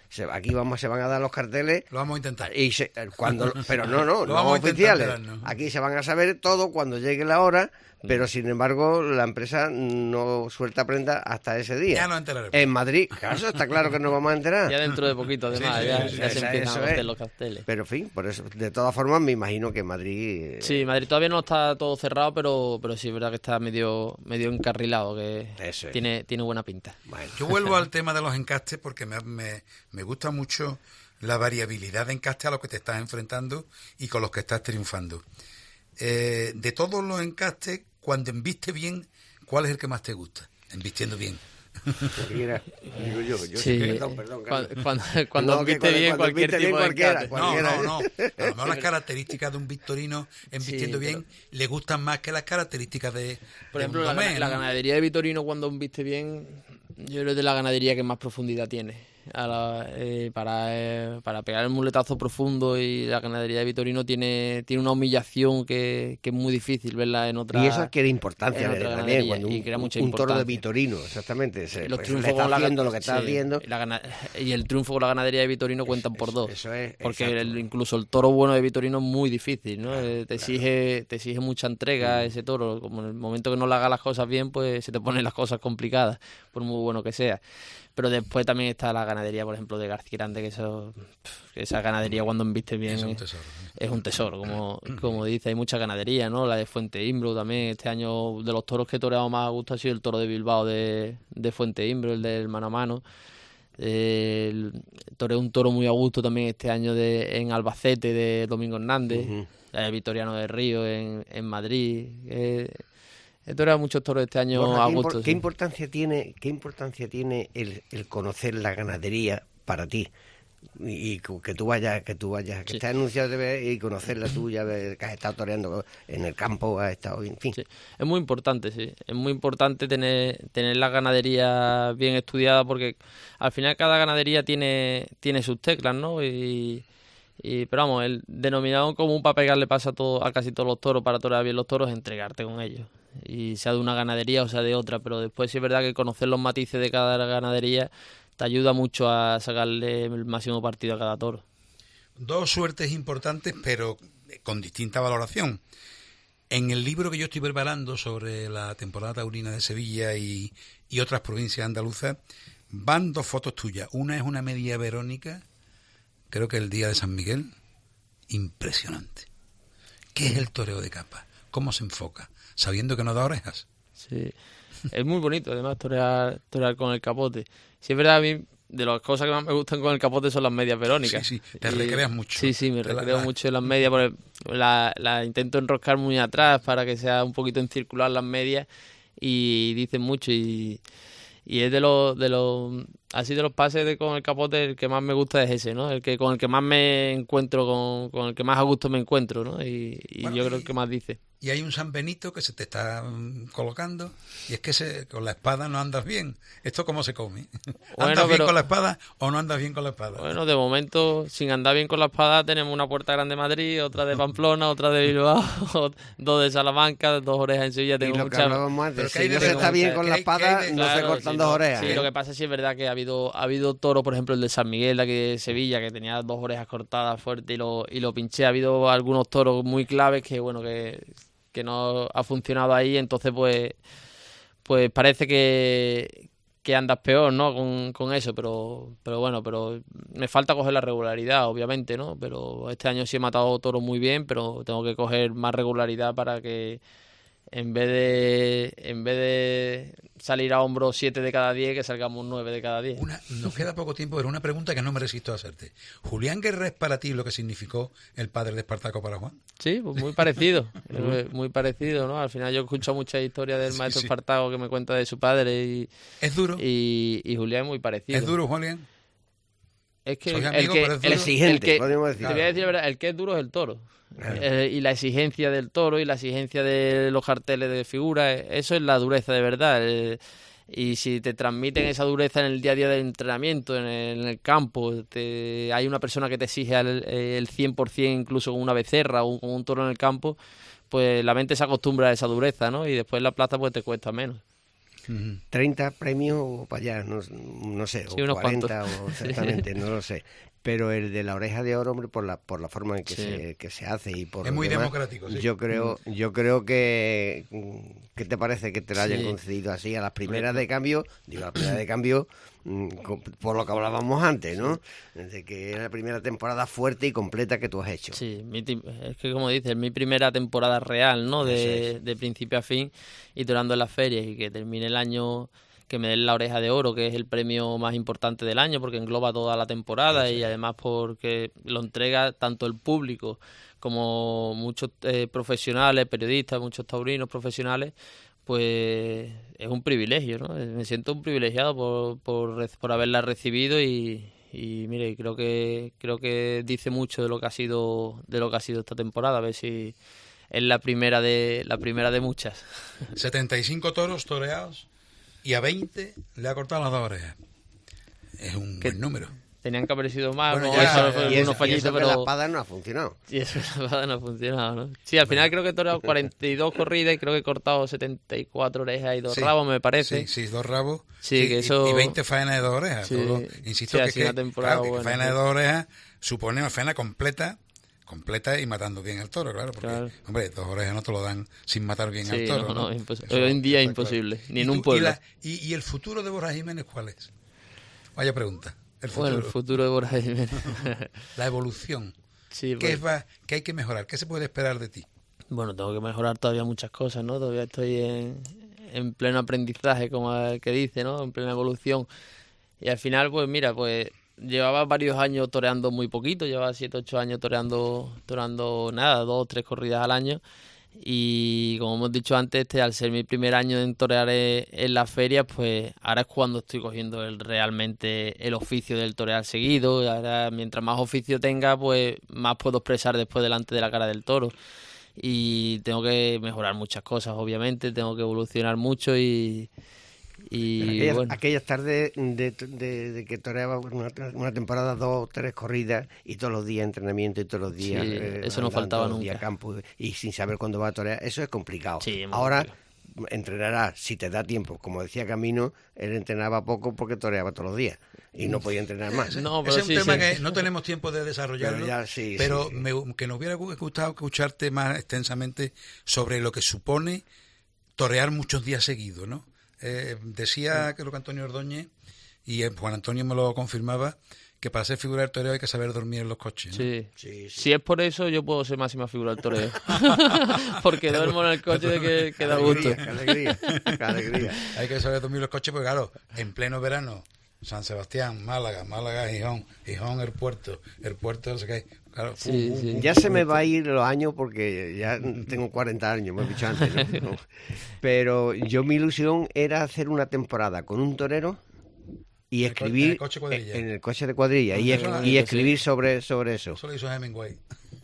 Speaker 4: se, aquí vamos, se van a dar los carteles.
Speaker 3: Lo vamos a intentar.
Speaker 4: Y se, cuando, pero no, no,
Speaker 3: Lo
Speaker 4: no
Speaker 3: vamos a intentar,
Speaker 4: oficiales.
Speaker 3: ¿no?
Speaker 4: Aquí se van a saber todo cuando llegue la hora, pero sin embargo la empresa no suelta prenda hasta ese día.
Speaker 3: Ya nos enteraremos.
Speaker 4: En Madrid, claro, está claro que nos vamos a enterar.
Speaker 5: Ya dentro de poquito, además,
Speaker 3: Sí, sí,
Speaker 5: ya,
Speaker 3: sí,
Speaker 5: ya
Speaker 3: sí,
Speaker 5: se
Speaker 4: sí,
Speaker 5: empiezan
Speaker 4: eso
Speaker 5: a hacer
Speaker 4: es.
Speaker 5: los carteles.
Speaker 4: Pero en fin, por eso, de todas formas me imagino que Madrid... eh,
Speaker 5: Sí, Madrid todavía no está todo cerrado, pero pero sí es verdad que está medio medio encarrilado, que
Speaker 4: Eso es.
Speaker 5: tiene tiene buena pinta.
Speaker 4: Bueno.
Speaker 3: Yo vuelvo al tema de los encastes porque me, me, me gusta mucho la variabilidad de encaste a los que te estás enfrentando y con los que estás triunfando. Eh, de todos los encastes, cuando embiste bien, ¿cuál es el que más te gusta? Embistiendo bien.
Speaker 4: Cualquiera, digo yo, yo
Speaker 5: Sí,
Speaker 4: sí, perdón, perdón,
Speaker 5: cuando,
Speaker 4: Carlos.
Speaker 5: cuando, cuando
Speaker 4: No, que
Speaker 5: viste
Speaker 4: cuando-
Speaker 5: bien
Speaker 4: cuando
Speaker 5: cualquier
Speaker 4: viste bien
Speaker 5: tipo de
Speaker 4: cualquiera,
Speaker 5: encarte.
Speaker 3: No,
Speaker 4: Cualquiera.
Speaker 3: no, no. A lo mejor las características de un victorino embistiendo
Speaker 5: Sí,
Speaker 3: bien le gustan más que las características de,
Speaker 5: Por
Speaker 3: de
Speaker 5: ejemplo,
Speaker 3: un
Speaker 5: la,
Speaker 3: domé,
Speaker 5: la
Speaker 3: ¿no?
Speaker 5: ganadería de Vitorino, cuando viste bien, yo creo que es de la ganadería que más profundidad tiene. A la- eh, para, eh, para pegar el muletazo profundo, y la ganadería de Vitorino tiene, tiene una humillación que, que es muy difícil verla en otra.
Speaker 4: Y eso adquiere importancia
Speaker 5: en
Speaker 4: de-
Speaker 5: otra
Speaker 4: también,
Speaker 5: ganadería,
Speaker 4: cuando un,
Speaker 5: y crea mucha
Speaker 4: un toro de
Speaker 5: importancia.
Speaker 4: Vitorino, exactamente, se,
Speaker 5: Y los
Speaker 4: pues,
Speaker 5: triunfos
Speaker 4: le está
Speaker 5: con la
Speaker 4: haciendo
Speaker 5: ga-
Speaker 4: lo que está
Speaker 5: sí,
Speaker 4: haciendo.
Speaker 5: y la gana- y el triunfo con la ganadería de Vitorino cuentan por
Speaker 4: eso-
Speaker 5: dos.
Speaker 4: eso es,
Speaker 5: porque
Speaker 4: exacto.
Speaker 5: el- incluso el toro bueno de Vitorino es muy difícil, ¿no? Eh, te exige te exige mucha entrega ese toro. Como en el momento que no le haga las cosas bien, pues se te ponen las cosas complicadas, por muy bueno que sea. Pero después también está la ganadería, por ejemplo, de García Grande, que eso, que esa ganadería cuando embiste bien
Speaker 3: Es un
Speaker 5: es-
Speaker 3: tesoro.
Speaker 5: es un tesoro, como, como dice. Hay mucha ganadería, ¿no? La de Fuente Imbro también. Este año, de los toros que he toreado más a gusto, ha sido el toro de Bilbao de, de Fuente Imbro, el del mano a mano. El, toreé un toro muy a gusto también este año de, en Albacete, de Domingo Hernández.
Speaker 4: Ujú.
Speaker 5: La de Victoriano de Río en, en Madrid. Eh, he toreado muchos toros este año
Speaker 4: Borja,
Speaker 5: a
Speaker 4: ¿qué, impor-
Speaker 5: gusto.
Speaker 4: qué
Speaker 5: sí.
Speaker 4: importancia tiene, qué importancia tiene el, el conocer la ganadería para ti? Y, y que tú vayas, que tú vayas, que
Speaker 5: Sí.
Speaker 4: estés anunciado de ver y conocerla tú, ya ver que has estado toreando en el campo, has estado, en fin.
Speaker 5: Sí, es muy importante, sí. Es muy importante tener, tener la ganadería bien estudiada, porque al final cada ganadería tiene, tiene sus teclas, ¿no? Y, y pero vamos, el denominador común para pegarle pasa a, todo, a casi todos los toros, para torear bien los toros, es entregarte con ellos. Y sea de una ganadería o sea de otra, pero después sí es verdad que conocer los matices de cada ganadería te ayuda mucho a sacarle el máximo partido a cada toro.
Speaker 3: Dos suertes importantes, pero con distinta valoración. En el libro que yo estoy preparando sobre la temporada taurina de Sevilla y, y otras provincias andaluzas, van dos fotos tuyas. Una es una media Verónica, creo que el día de San Miguel, impresionante. ¿Qué es el toreo de capa? ¿Cómo se enfoca? Sabiendo que no da orejas.
Speaker 5: Sí, es muy bonito además torear, torear con el capote. Sí, es verdad, a mí de las cosas que más me gustan con el capote son las medias verónicas.
Speaker 3: Sí, sí, te
Speaker 5: Y-
Speaker 3: recreas mucho.
Speaker 5: Sí, sí, me
Speaker 3: Te la-
Speaker 5: recreo
Speaker 3: la-
Speaker 5: mucho en las medias, porque la, la intento enroscar muy atrás para que sea un poquito en circular las medias, y dicen mucho, y, y es de los, de los, así de los pases de con el capote, el que más me gusta es ese, ¿no? El que con el que más me encuentro, con, con el que más a gusto me encuentro, ¿no? Y, y
Speaker 3: Bueno,
Speaker 5: yo creo
Speaker 3: y-
Speaker 5: que más dice.
Speaker 3: Y hay un San Benito que se te está mm, colocando, y es que se, con la espada no andas bien. ¿Esto cómo se come?
Speaker 5: Bueno,
Speaker 3: ¿Andas bien
Speaker 5: pero-
Speaker 3: con la espada o no andas bien con la espada?
Speaker 5: Bueno, de momento, sin andar bien con la espada, tenemos una puerta grande de Madrid, otra de Pamplona, otra de Bilbao, dos de Salamanca, dos orejas en Sevilla.
Speaker 4: Y
Speaker 5: Tengo
Speaker 4: lo que
Speaker 5: muchas.
Speaker 4: hablábamos
Speaker 3: Pero
Speaker 4: antes,
Speaker 3: que hay
Speaker 4: si
Speaker 3: de
Speaker 4: no se
Speaker 3: verdad,
Speaker 4: está bien
Speaker 3: que
Speaker 4: con
Speaker 3: hay-
Speaker 4: la
Speaker 3: que
Speaker 4: espada,
Speaker 3: hay de-
Speaker 4: no se
Speaker 5: Claro,
Speaker 4: cortan
Speaker 5: sí,
Speaker 4: dos
Speaker 5: no.
Speaker 4: orejas.
Speaker 5: Sí,
Speaker 4: ¿eh?
Speaker 5: lo que pasa sí es verdad que ha habido ha habido toros, por ejemplo, el de San Miguel, de aquí de Sevilla, que tenía dos orejas cortadas fuerte y lo, y lo pinché. Ha habido algunos toros muy claves que, bueno, que, que no ha funcionado ahí, entonces pues pues parece que, que andas peor, ¿no? Con, con eso, pero pero bueno, pero me falta coger la regularidad, obviamente, ¿no? Pero este año sí he matado toros muy bien, pero tengo que coger más regularidad para que en vez de en vez de salir a hombro siete de cada diez, que salgamos nueve de cada diez.
Speaker 3: Una, nos queda poco tiempo, pero una pregunta que no me resisto a hacerte. ¿Julián Guerra es para ti lo que significó el padre de Espartaco para Juan?
Speaker 5: Sí, pues muy parecido, eh, muy parecido, ¿no? Al final yo escucho muchas historias del
Speaker 3: Sí,
Speaker 5: maestro
Speaker 3: sí.
Speaker 5: Espartaco que me cuenta de su padre, y,
Speaker 3: ¿Es duro?
Speaker 5: y, y Julián es muy parecido.
Speaker 3: ¿Es duro, Julián?
Speaker 5: Es que
Speaker 3: Soy
Speaker 5: el
Speaker 3: amigo,
Speaker 5: que,
Speaker 3: pero es
Speaker 5: el-
Speaker 3: duro.
Speaker 4: Exigente,
Speaker 5: el que-
Speaker 4: podríamos decir.
Speaker 5: Te voy a decir la verdad, el que es duro es el toro.
Speaker 4: Claro.
Speaker 5: Eh, y la exigencia del toro y la exigencia de los carteles de figura, eh, eso es la dureza de verdad. Eh, y si te transmiten esa dureza en el día a día del entrenamiento, en el, en el campo, te- hay una persona que te exige al- el cien por ciento, incluso con una becerra o con un toro en el campo, pues la mente se acostumbra a esa dureza, ¿no? Y después en la plaza pues te cuesta menos.
Speaker 3: Uh-huh.
Speaker 4: treinta premios o para allá, no, no sé,
Speaker 5: sí,
Speaker 4: o
Speaker 5: unos
Speaker 4: cuarenta o exactamente, no lo sé. Pero el de la oreja de oro, hombre, por la por la forma en que,
Speaker 5: sí.
Speaker 4: se, que se hace y por
Speaker 3: es muy
Speaker 4: demás,
Speaker 3: democrático, sí.
Speaker 4: yo creo yo creo que ¿qué te parece que te lo hayan
Speaker 5: sí.
Speaker 4: concedido así a las primeras de cambio? Digo, a las primeras de cambio por lo que hablábamos antes, ¿no? De que era la primera temporada fuerte y completa que tú has hecho.
Speaker 5: Sí, mi, es que como dices, es mi primera temporada real, ¿no? De, es. de principio a fin y durando en las ferias y que termine el año, que me den la oreja de oro, que es el premio más importante del año porque engloba toda la temporada sí. y además porque lo entrega tanto el público como muchos eh, profesionales, periodistas, muchos taurinos profesionales, pues es un privilegio, ¿no? Me siento un privilegiado por, por, por haberla recibido y, y mire, creo que creo que dice mucho de lo que ha sido de lo que ha sido esta temporada, a ver si es la primera de la primera de muchas.
Speaker 3: setenta y cinco toros toreados y a veinte le ha cortado las dos orejas. Es un buen número.
Speaker 5: Tenían que haber sido más,
Speaker 3: bueno,
Speaker 5: ¿no?
Speaker 3: ya,
Speaker 5: eso,
Speaker 3: ya,
Speaker 5: y
Speaker 3: ya,
Speaker 5: unos
Speaker 3: ya,
Speaker 5: fallitos,
Speaker 4: y eso
Speaker 5: pero
Speaker 4: que la espada no ha funcionado.
Speaker 5: Y eso la espada no ha funcionado, ¿no? Sí, al final creo que he toreado cuarenta y dos corridas y creo que he cortado setenta y cuatro orejas y dos
Speaker 3: sí,
Speaker 5: rabos, me parece.
Speaker 3: Sí, sí, dos rabos.
Speaker 5: Sí,
Speaker 3: sí,
Speaker 5: que eso...
Speaker 3: y veinte faenas de dos orejas.
Speaker 5: Sí,
Speaker 3: todo, insisto
Speaker 5: sí,
Speaker 3: que,
Speaker 5: que,
Speaker 3: que
Speaker 5: temporada
Speaker 3: claro,
Speaker 5: buena,
Speaker 3: que faena
Speaker 5: sí.
Speaker 3: de dos orejas supone una faena completa completa y matando bien al toro, claro, porque,
Speaker 5: claro.
Speaker 3: hombre, dos orejas no te lo dan sin matar bien
Speaker 5: sí,
Speaker 3: al toro.
Speaker 5: No, no,
Speaker 3: ¿no?
Speaker 5: impos-
Speaker 3: Eso,
Speaker 5: hoy en día es
Speaker 3: claro.
Speaker 5: imposible, ni
Speaker 3: ¿Y
Speaker 5: en
Speaker 3: tú,
Speaker 5: un pueblo.
Speaker 3: Y, la, y, ¿Y el futuro de Borja Jiménez cuál es? Vaya pregunta. El futuro.
Speaker 5: Bueno, el futuro de Borja Jiménez.
Speaker 3: La evolución.
Speaker 5: Sí,
Speaker 3: ¿Qué,
Speaker 5: pues,
Speaker 3: va, ¿Qué hay que mejorar? ¿Qué se puede esperar de ti?
Speaker 5: Bueno, tengo que mejorar todavía muchas cosas, ¿no? Todavía estoy en, en pleno aprendizaje, como el que dice, ¿no? En plena evolución. Y al final, pues mira, pues llevaba varios años toreando muy poquito, llevaba siete, ocho años toreando, toreando nada, dos, tres corridas al año. Y como hemos dicho antes, este, al ser mi primer año en torear en las ferias, pues ahora es cuando estoy cogiendo el, realmente el oficio del torear seguido. Ahora, mientras más oficio tenga, pues más puedo expresar después delante de la cara del toro. Y tengo que mejorar muchas cosas, obviamente, tengo que evolucionar mucho y... y
Speaker 4: aquellas,
Speaker 5: bueno.
Speaker 4: aquellas tardes de, de, de que toreaba una, una temporada, dos, tres corridas y todos los días entrenamiento y todos los días
Speaker 5: sí,
Speaker 4: eh,
Speaker 5: eso no faltaba
Speaker 4: todos los
Speaker 5: nunca.
Speaker 4: días campo y sin saber cuándo va a torear, eso es complicado.
Speaker 5: Sí,
Speaker 4: ahora
Speaker 5: complicado.
Speaker 4: Entrenarás si te da tiempo, como decía Camino, él entrenaba poco porque toreaba todos los días y no podía entrenar más.
Speaker 5: No, pero
Speaker 3: ese es un
Speaker 5: sí,
Speaker 3: tema
Speaker 5: sí.
Speaker 3: que no tenemos tiempo de desarrollarlo,
Speaker 4: pero, ya, sí,
Speaker 3: pero
Speaker 4: sí, sí.
Speaker 3: Me, que nos hubiera gustado escucharte más extensamente sobre lo que supone torear muchos días seguidos, ¿no? Eh, decía creo que Antonio Ordóñez, y eh, Juan Antonio me lo confirmaba, que para ser figura del toreo hay que saber dormir en los coches, ¿no?
Speaker 5: Sí.
Speaker 4: Sí, sí.
Speaker 5: Si es por eso, yo puedo ser máxima figura del toreo. Porque duermo en el coche de que, que da gusto.
Speaker 4: Qué alegría, qué alegría.
Speaker 3: Hay que saber dormir los coches, porque claro, en pleno verano, San Sebastián, Málaga, Málaga, Gijón, Gijón, el puerto, el puerto, no sé qué. Claro,
Speaker 5: Sí,
Speaker 3: uh, uh,
Speaker 5: sí.
Speaker 3: uh,
Speaker 4: Ya se me va a ir los años porque ya tengo cuarenta años, me he dicho antes, ¿no? Pero yo mi ilusión era hacer una temporada con un torero y
Speaker 3: En el co-
Speaker 4: escribir
Speaker 3: en el coche cuadrilla.
Speaker 4: en el coche de cuadrilla y,
Speaker 3: Eso
Speaker 4: es-
Speaker 3: lo-
Speaker 4: y escribir sobre, sobre eso.
Speaker 3: Eso lo hizo Hemingway.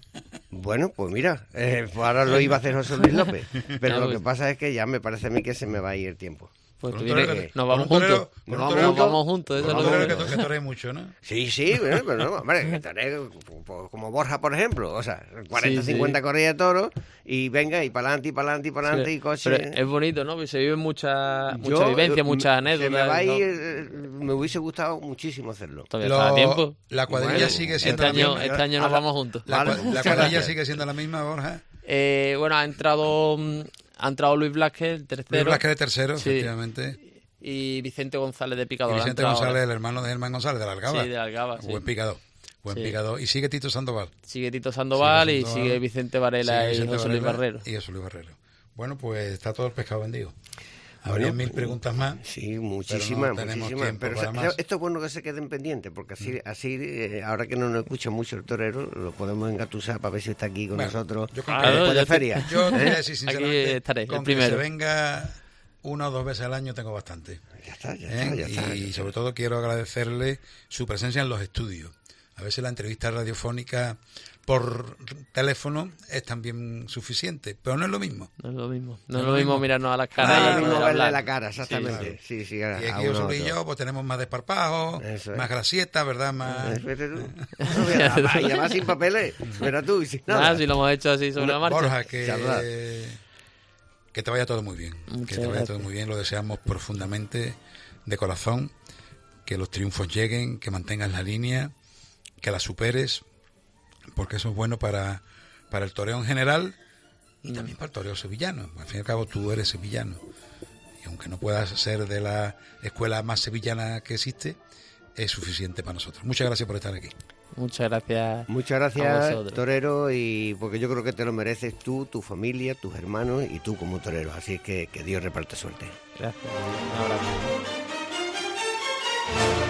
Speaker 4: Bueno, pues mira, eh, pues ahora lo iba a hacer José Luis López, pero
Speaker 5: Ya,
Speaker 4: lo
Speaker 5: pues.
Speaker 4: que pasa es que ya me parece a mí que se me va a ir el tiempo.
Speaker 5: Pues
Speaker 3: Con
Speaker 5: tú
Speaker 3: un
Speaker 5: vienes-
Speaker 3: torero-
Speaker 5: nos
Speaker 3: con
Speaker 5: vamos
Speaker 3: un torero-
Speaker 5: juntos.
Speaker 3: con un
Speaker 4: Nos
Speaker 3: torero-
Speaker 5: Nos vamos juntos, eso
Speaker 3: con
Speaker 5: es
Speaker 3: un
Speaker 5: lo
Speaker 3: torero
Speaker 5: que...
Speaker 3: que, to- que toree mucho, ¿no?
Speaker 4: Sí, sí, pero, pero no, hombre, que torero, pues, como Borja, por ejemplo, o sea, cuarenta,
Speaker 5: Sí, sí.
Speaker 4: cincuenta corridas de toro y venga, y para adelante, y para adelante, y para adelante, y coche.
Speaker 5: Pero es bonito, ¿no? Se viven mucha, mucha
Speaker 4: Yo,
Speaker 5: vivencia,
Speaker 4: eh,
Speaker 5: muchas
Speaker 4: se
Speaker 5: anécdotas.
Speaker 4: me va a
Speaker 5: ¿no?
Speaker 4: ir, eh, me hubiese gustado muchísimo hacerlo.
Speaker 5: Todavía
Speaker 3: Lo-
Speaker 5: está a tiempo.
Speaker 3: La cuadrilla
Speaker 4: Bueno,
Speaker 3: sigue siendo
Speaker 5: Este
Speaker 3: la
Speaker 5: año,
Speaker 3: misma.
Speaker 5: este año nos
Speaker 4: Ahora-
Speaker 5: vamos juntos.
Speaker 3: La,
Speaker 4: Vale,
Speaker 3: cua- la
Speaker 4: muchas
Speaker 3: cuadrilla
Speaker 4: gracias.
Speaker 3: sigue siendo la misma, Borja.
Speaker 5: Eh, bueno, ha entrado, mm, ha entrado Luis Blasquez, el
Speaker 3: Luis
Speaker 5: tercero.
Speaker 3: Blasquez de tercero,
Speaker 5: Sí.
Speaker 3: efectivamente.
Speaker 5: Y Vicente González de
Speaker 3: Y
Speaker 5: Picador. ha
Speaker 3: Vicente
Speaker 5: entrado
Speaker 3: González,
Speaker 5: ahora.
Speaker 3: el hermano de Germán González, de la Algaba.
Speaker 5: Sí, de Algaba, sí.
Speaker 3: Buen picador. Buen
Speaker 5: Sí.
Speaker 3: picador. Y sigue Tito Sandoval.
Speaker 5: Sigue Tito Sandoval
Speaker 3: Sigue
Speaker 5: y
Speaker 3: Sandoval.
Speaker 5: sigue Vicente Varela
Speaker 3: Sigue
Speaker 5: y
Speaker 3: Vicente
Speaker 5: José Luis
Speaker 3: Varela
Speaker 5: Barrero.
Speaker 3: Y José Luis Barrero. Bueno, pues está todo el pescado vendido.
Speaker 4: Bueno,
Speaker 3: Habría mil
Speaker 4: pues,
Speaker 3: preguntas más.
Speaker 4: Sí, muchísimas,
Speaker 3: Pero no tenemos
Speaker 4: muchísimas.
Speaker 3: tiempo
Speaker 4: Pero
Speaker 3: para
Speaker 4: o sea,
Speaker 3: más.
Speaker 4: esto es bueno que se queden pendientes, porque así, así eh, ahora que no nos escucha mucho el torero, lo podemos engatusar para ver si está aquí con
Speaker 3: Bueno,
Speaker 4: nosotros
Speaker 3: yo con
Speaker 5: Ah,
Speaker 3: que-
Speaker 5: no,
Speaker 4: después
Speaker 5: yo
Speaker 4: de
Speaker 5: te-
Speaker 4: feria.
Speaker 3: Yo te voy a
Speaker 4: ¿Eh?
Speaker 3: decir sinceramente,
Speaker 5: Aquí estaré, el
Speaker 3: con que se
Speaker 5: primero.
Speaker 3: venga una o dos veces al año tengo bastante.
Speaker 4: Ya está, ya
Speaker 3: ¿eh?
Speaker 4: está, ya está.
Speaker 3: Y
Speaker 4: ya está.
Speaker 3: sobre todo quiero agradecerle su presencia en los estudios. A veces la entrevista radiofónica por teléfono es también suficiente, pero no es lo mismo.
Speaker 5: No es lo mismo.
Speaker 3: No
Speaker 5: No es lo mismo mirarnos a las
Speaker 4: No
Speaker 5: caras
Speaker 4: es
Speaker 5: y
Speaker 4: lo
Speaker 3: Ah,
Speaker 4: mismo
Speaker 5: poder
Speaker 4: verle
Speaker 5: hablar.
Speaker 4: la cara, exactamente.
Speaker 3: Sí,
Speaker 4: Sí, sí,
Speaker 3: Y
Speaker 4: a, a
Speaker 3: aquí
Speaker 4: uno
Speaker 3: José
Speaker 4: a
Speaker 3: Luis y
Speaker 4: otro.
Speaker 3: yo pues tenemos más desparpajo,
Speaker 4: Eso es.
Speaker 3: más grasieta, ¿verdad? Más...
Speaker 4: Eh, vete tú. No, mira, va- y además sin papeles, verás tú, y sin nada.
Speaker 5: Nada, si lo hemos hecho así sobre la marcha.
Speaker 3: Borja, que
Speaker 4: Charlar.
Speaker 3: que te vaya todo muy bien.
Speaker 5: Muchas
Speaker 3: que te vaya
Speaker 5: gracias.
Speaker 3: todo muy bien, lo deseamos profundamente, de corazón, que los triunfos lleguen, que mantengas la línea, que la superes, porque eso es bueno para, para el toreo en general y
Speaker 5: Mm.
Speaker 3: también para el toreo sevillano. Al fin y al cabo tú eres sevillano. Y aunque no puedas ser de la escuela más sevillana que existe, es suficiente para nosotros. Muchas gracias por estar aquí.
Speaker 5: Muchas gracias.
Speaker 4: Muchas
Speaker 5: A
Speaker 4: gracias,
Speaker 5: vosotros.
Speaker 4: torero, y porque yo creo que te lo mereces tú, tu familia, tus hermanos y tú como torero. Así que que Dios reparte suerte.
Speaker 5: Gracias. Un abrazo.